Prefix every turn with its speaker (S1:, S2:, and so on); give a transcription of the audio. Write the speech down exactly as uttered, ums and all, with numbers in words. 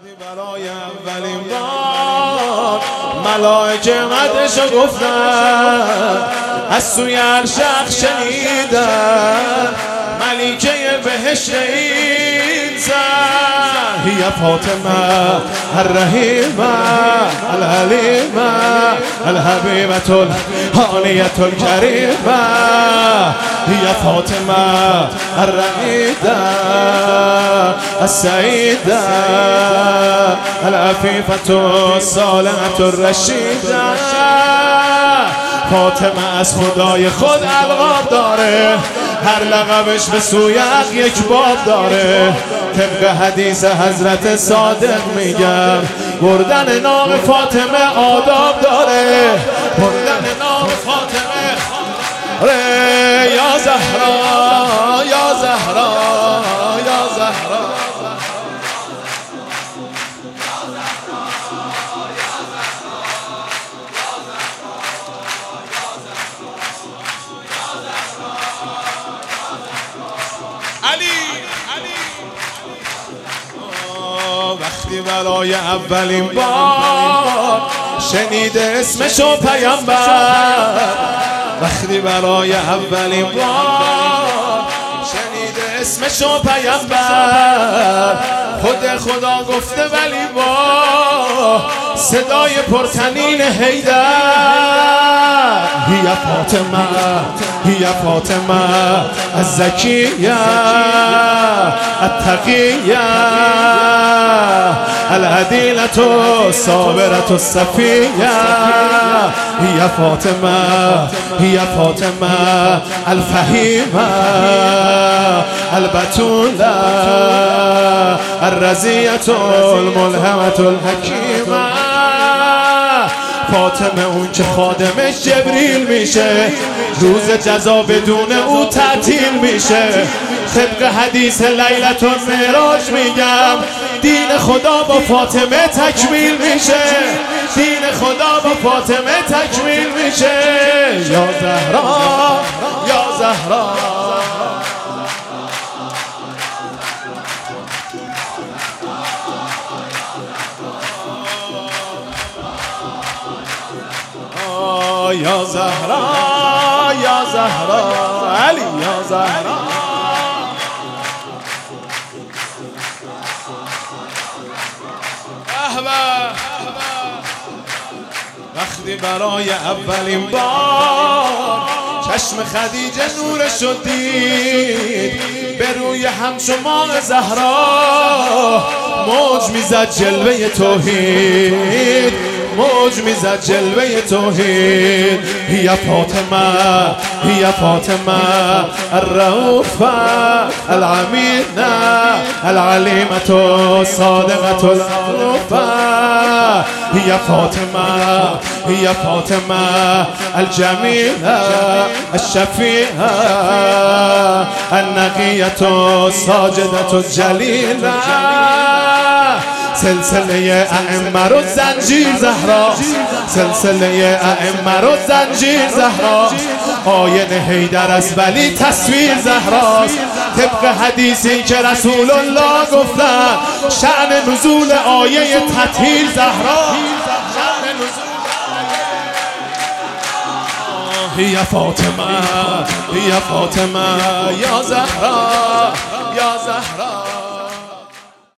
S1: برای اولین بار ملائکه مدحشو گفتن، از سوی عرش شنیدن، ملیکه بهشت این زن هی فاطمه الرحیمه الحلیمه الحبیبة الحانیة الکریمه هی فاطمه الرحیمه السعیده العفیفة الصالحة الرشیده. فاطمه از خدای خود القاب داره، هر لقبش به سوی حق یک باب داره. طبق حدیث حضرت صادق میگم بردن نام فاطمه آداب داره، بردن نام فاطمه ره یا زهرا یا زهرا یا زهرا. علی علی وقتی برای اولین بار شنیده اسمشو پیامبر، وقتی برای اولین بار شنیده اسمشو پیامبر، خود خدا گفته ولی با صدای پرتنین حیدر هی فاطمه هی فاطمه الزکیه التقیه العدیلة الصابرة الصفیه هی فاطمه هی فاطمه الفهیمه البتوله الرزیة الملهمة الحکیمه. فاطمه اون که خادمش جبریل میشه، روز جزا بدون او تعطیل میشه. طبق حدیث لیلة المعراج میگم دین خدا با فاطمه تکمیل میشه، دین خدا با فاطمه تکمیل میشه. یا زهرا یا زهرا. یا زهرا یا زهرا علی یا زهرا. وقتی برای اولین بار چشم خدیجه نورشو دید، به روی همچو ماه زهرا موج میزد جلوه توحید، موج میزد جلوه توحید. هی فاطمه هی فاطمه الرؤوفه العمینه العلیمة الصادقة العروفه هی فاطمه هی فاطمه الجمیله الشفیعه النقیة الساجدة الجلیله. سلسله ائمه رو زنجیر زهرا، سلسله ائمه رو زنجیر زهرا. آینه حیدر است ولی تصویر زهراست، طبق حدیثی که رسول الله گفتن شأن نزول آیه تطهیر زهرا. هی فاطمه هی فاطمه یا زهرا یا زهرا.